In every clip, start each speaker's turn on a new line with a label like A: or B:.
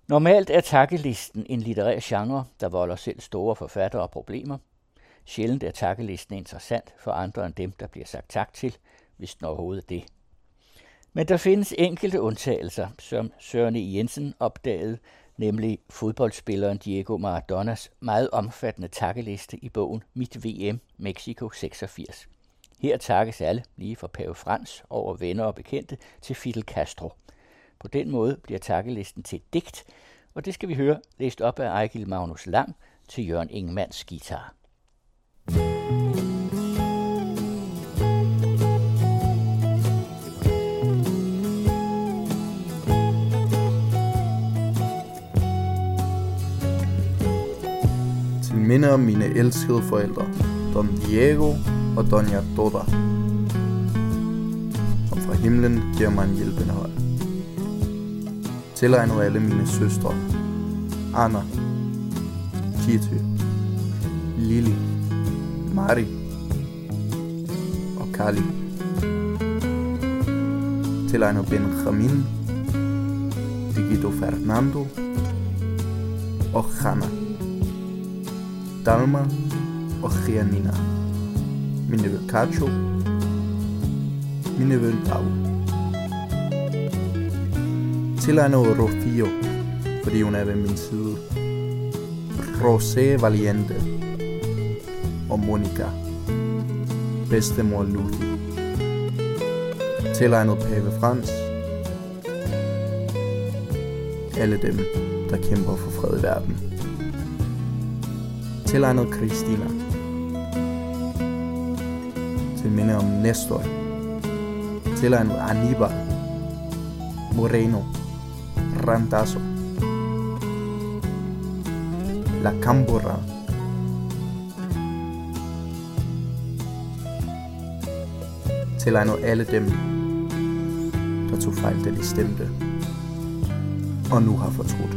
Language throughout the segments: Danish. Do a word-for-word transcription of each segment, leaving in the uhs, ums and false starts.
A: Normalt er takkelisten en litterær genre, der volder selv store forfattere problemer. Sjældent er takkelisten interessant for andre end dem, der bliver sagt tak til, hvis den overhovedet er det. Men der findes enkelte undtagelser, som Søren E. Jensen opdagede, nemlig fodboldspilleren Diego Maradonas meget omfattende takkeliste i bogen Mit V M Mexico seksogfirs. Her takkes alle, lige fra Pave Frans over venner og bekendte til Fidel Castro. På den måde bliver takkelisten til et digt, og det skal vi høre læst op af Ejgil Magnus Lang til Jørgen Ingemanns guitar.
B: Til minde om mine elskede forældre, Don Diego og Doña Toda, som fra himlen giver mig en hjælpende hånd. Tilegnet alle mine søstre, Anna, Kitty, Lili, Mari og Kali. Tilegnet Benjamin, Digito Fernando og Hanna, Dalma og Giannina, min nevø Cacho, min nevø Dau. Tilegnet Rocío, fordi hun er ved min side, Rosé Valiente og Monica, bedstemor Luthi. Tilegnet Pave Frans, alle dem, der kæmper for fred i verden. Tilegnet Christina, til minde om Nestor. Tilegnet Aníbal, Moreno, Randazzo, La Cambora, tilegnet alle dem, der tog fejl, da de stemte, og nu har fortrudt.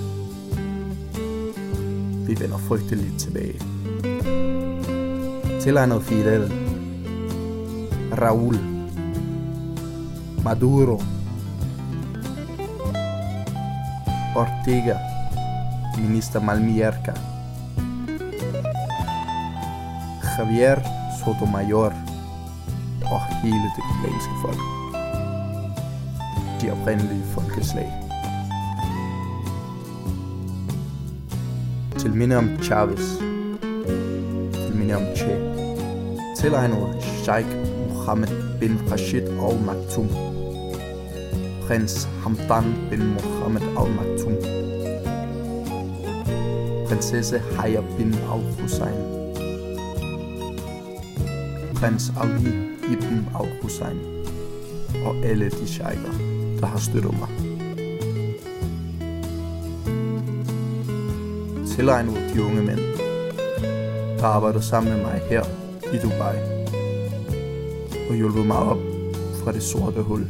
B: Vi vender frygteligt tilbage. Tilegnet Fidel, Raúl, Maduro, Ortega, minister Malmierca, Javier Sotomayor og hele det kubanske folk. De oprindelige folkeslag. Til minde om Chavez, til minde om Che, tilegnet Sheikh Mohammed bin Rashid Al Maktoum, prins Hamdan bin Mohammed Al Maktoum, prinsesse Haya bin Al Hussein, prins Ali ibn Al Hussein og alle de sheiker, der har støttet mig. Tilegnet de unge mænd, der arbejder sammen med mig her i Dubai og hjulpet mig op fra det sorte hul.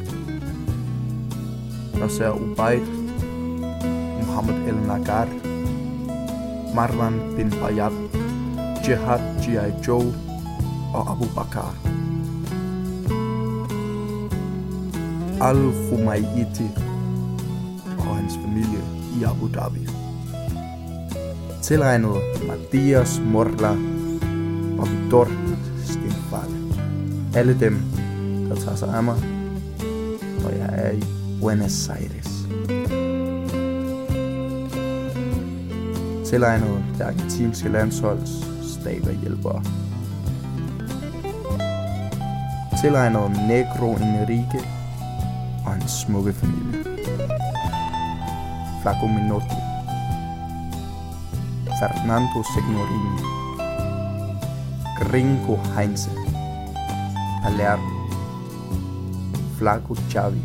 B: Nasser Ubaid, Mohammed El Nagar, Marwan bin Bayat, Jihad G I Joe og Abu Bakar. Al-Khumaiti og hans familie i Abu Dhabi. Tilegnet Matias Morla og Victor Stenfale. Alle dem, der tager sig af mig, når jeg er i Buenos Aires. Tilegnet det argentinske landsholds stab af hjælpere. Tilegnet Negro Enrique og hans smukke familie. Flaco Minotti, Fernando Signorini, Gringo Heinze, Palermo, Flaco Xavi,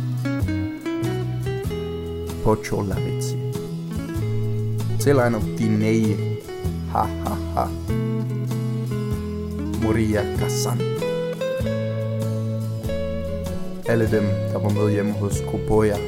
B: Pocho Lavezzi. Tilegnet Dineye, ha ha ha, Moria Kazan. Alle dem, der var med hjemme hos Koboya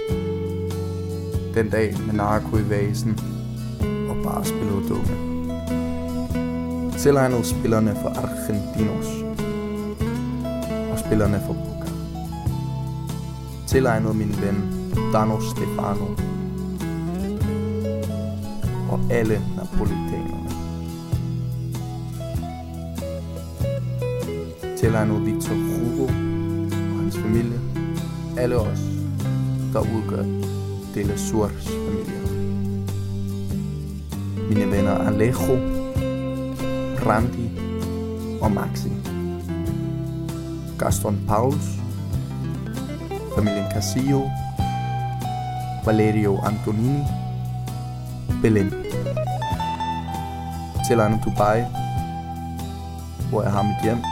B: den dag med narko i vasen og bare spillede dumme. Tilegnet spillerne for Argentinos og spillerne for Boca. Tilegnet min ven Dano Stefano og alle napolitanerne. Tilegnet Victor Hugo og hans familie, alle os, der udgør de la Surs familie. Mine venner Alejo, Randy og Maxi. Gaston Pauls, familien Casillo, Valerio Antonini, Belen. Tilegnet Dubai, hvor jeg har mit hjem.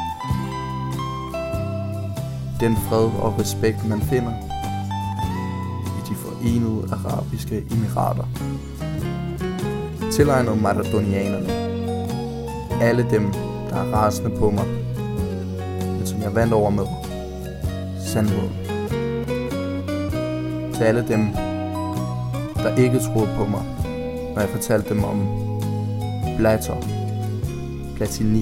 B: Den fred og respekt, man finder i de forenede arabiske emirater. Tilegnet maradonianerne. Alle dem, der er rasende på mig, men som jeg vandt over med sandheden. Til alle dem, der ikke troede på mig, når jeg fortalte dem om Blatter, Platini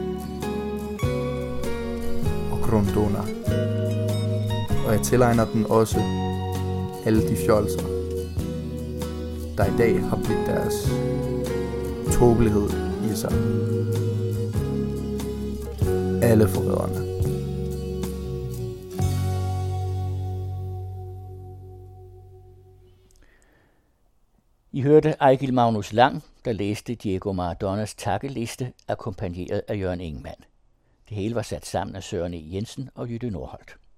B: og Grondona. Og jeg tilegner den også alle de fjolser, der i dag har blivet deres tåbelighed i sig. Alle forræderne.
A: I hørte Ejgil Magnus Lang, der læste Diego Maradonas takkeliste, akkompagneret af Jørgen Ingemann. Det hele var sat sammen af Søren E. Jensen og Jytte Nordholt.